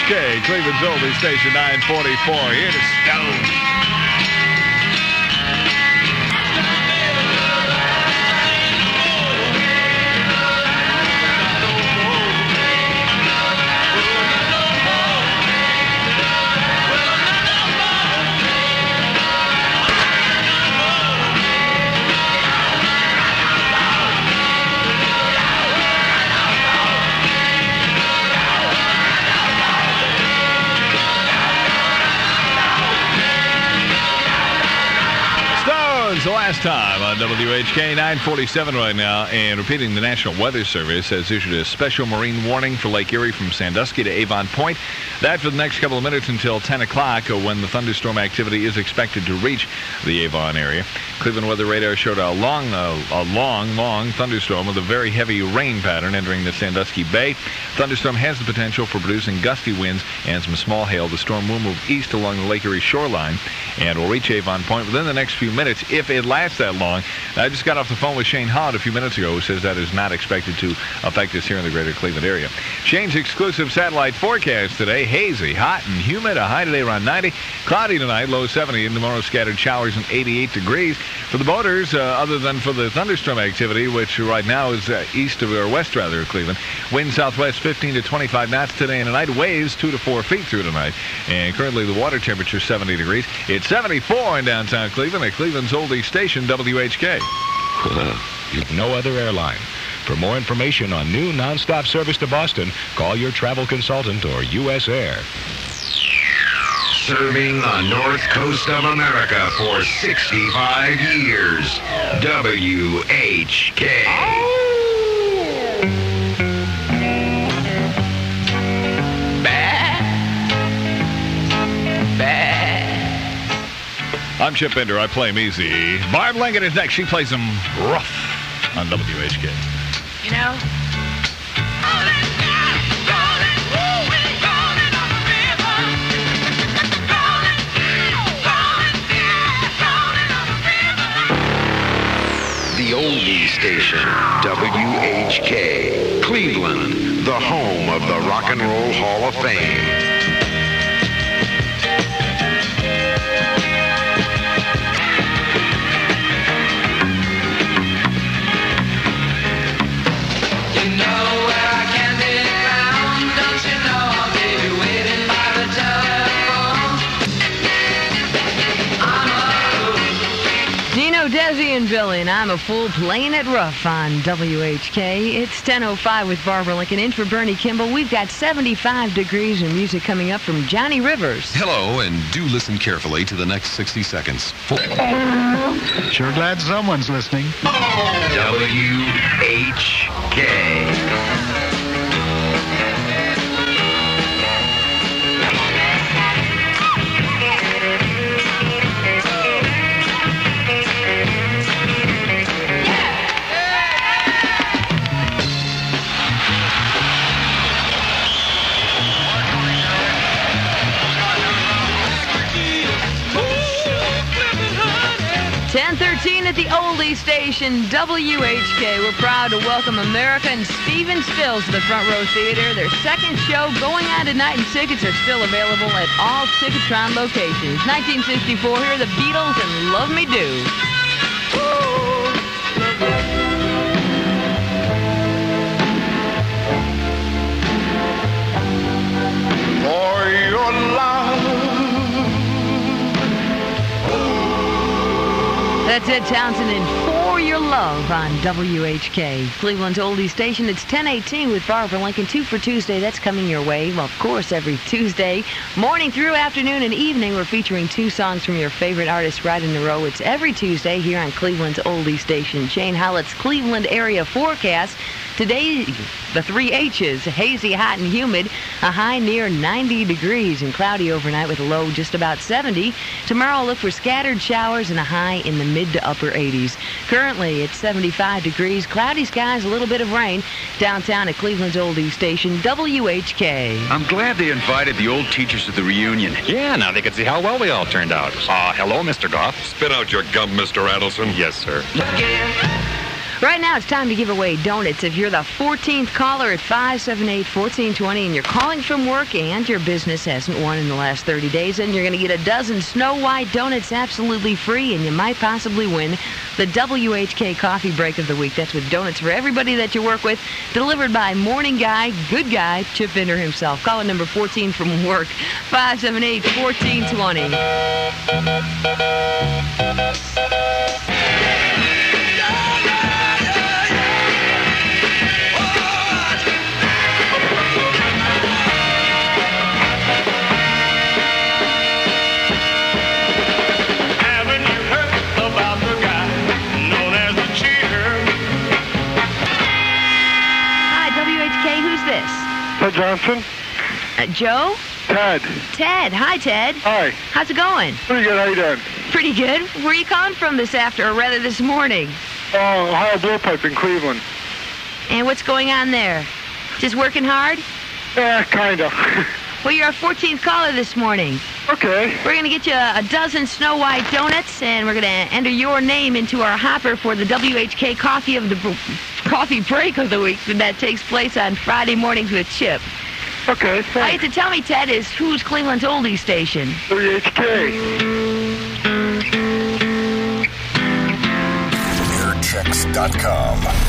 WHK, Cleveland's oldie station, 944. Here to Stone. The last time on WHK, 947 right now, and repeating, the National Weather Service has issued a special marine warning for Lake Erie from Sandusky to Avon Point. That for the next couple of minutes until 10 o'clock when the thunderstorm activity is expected to reach the Avon area. Cleveland Weather Radar showed a long thunderstorm with a very heavy rain pattern entering the Sandusky Bay. Thunderstorm has the potential for producing gusty winds and some small hail. The storm will move east along the Lake Erie shoreline and will reach Avon Point within the next few minutes if it lasts that long. I just got off the phone with Shane Holland a few minutes ago, who says that is not expected to affect us here in the greater Cleveland area. Shane's exclusive satellite forecast today: hazy, hot, and humid. A high today around 90. Cloudy tonight, low 70. And tomorrow, scattered showers and 88 degrees. For the boaters, other than for the thunderstorm activity, which right now is east of, or west rather, of Cleveland, wind southwest 15 to 25 knots today and tonight. Waves 2 to 4 feet through tonight. And currently the water temperature 70 degrees. It's 74 in downtown Cleveland at Cleveland's oldie station, WHK. You've no other airline. For more information on new nonstop service to Boston, call your travel consultant or U.S. Air. Serving the north coast of America for 65 years. WHK. I'm Chip Bender. I play him easy. Barb Lincoln is next. She plays him rough on WHK. You know? The oldie station, WHK. Cleveland, the home of the Rock and Roll Hall of Fame. Desi and Billy, and I'm a fool playing it rough on WHK. It's 10:05 with Barbara Lincoln. In for Bernie Kimball. We've got 75 degrees and music coming up from Johnny Rivers. Hello, and do listen carefully to the next 60 seconds. Sure glad someone's listening. WHK. At the oldie station, WHK. We're proud to welcome America and Stephen Stills to the Front Row Theater. Their second show going on tonight, and tickets are still available at all Ticketron locations. 1964, here are the Beatles and Love Me Do. For your love. That's Ed Townsend and For Your Love on WHK. Cleveland's oldie station. It's 10:18 with Barbara Lincoln. 2 for Tuesday. That's coming your way. Well, of course, every Tuesday. Morning through afternoon and evening, we're featuring 2 songs from your favorite artists right in a row. It's every Tuesday here on Cleveland's oldie station. Shane Hollett's Cleveland area forecast. Today, the 3 H's, hazy, hot, and humid. A high near 90 degrees and cloudy overnight with a low just about 70. Tomorrow, look for scattered showers and a high in the mid to upper 80s. Currently, it's 75 degrees, cloudy skies, a little bit of rain. Downtown at Cleveland's oldie station, WHK. I'm glad they invited the old teachers to the reunion. Yeah, now they can see how well we all turned out. Hello, Mr. Goff. Spit out your gum, Mr. Adelson. Yes, sir. Right now, it's time to give away donuts. If you're the 14th caller at 578-1420 and you're calling from work and your business hasn't won in the last 30 days, then you're going to get a dozen Snow White donuts absolutely free, and you might possibly win the WHK Coffee Break of the Week. That's with donuts for everybody that you work with, delivered by morning guy, good guy, Chip Binder himself. Caller number 14 from work, 578-1420. Ted Johnson. Joe? Ted. Ted. Hi, Ted. Hi. How's it going? Pretty good. How you doing? Pretty good. Where are you calling from this morning? Ohio Blowpipe in Cleveland. And what's going on there? Just working hard? Yeah, kind of. Well, you're our 14th caller this morning. Okay. We're going to get you a dozen Snow White donuts, and we're going to enter your name into our hopper for the WHK Coffee Break of the Week, and that takes place on Friday mornings with Chip. Okay, thanks. All you have to tell me, Ted, is who's Cleveland's oldie station? WHK. Airchecks.com.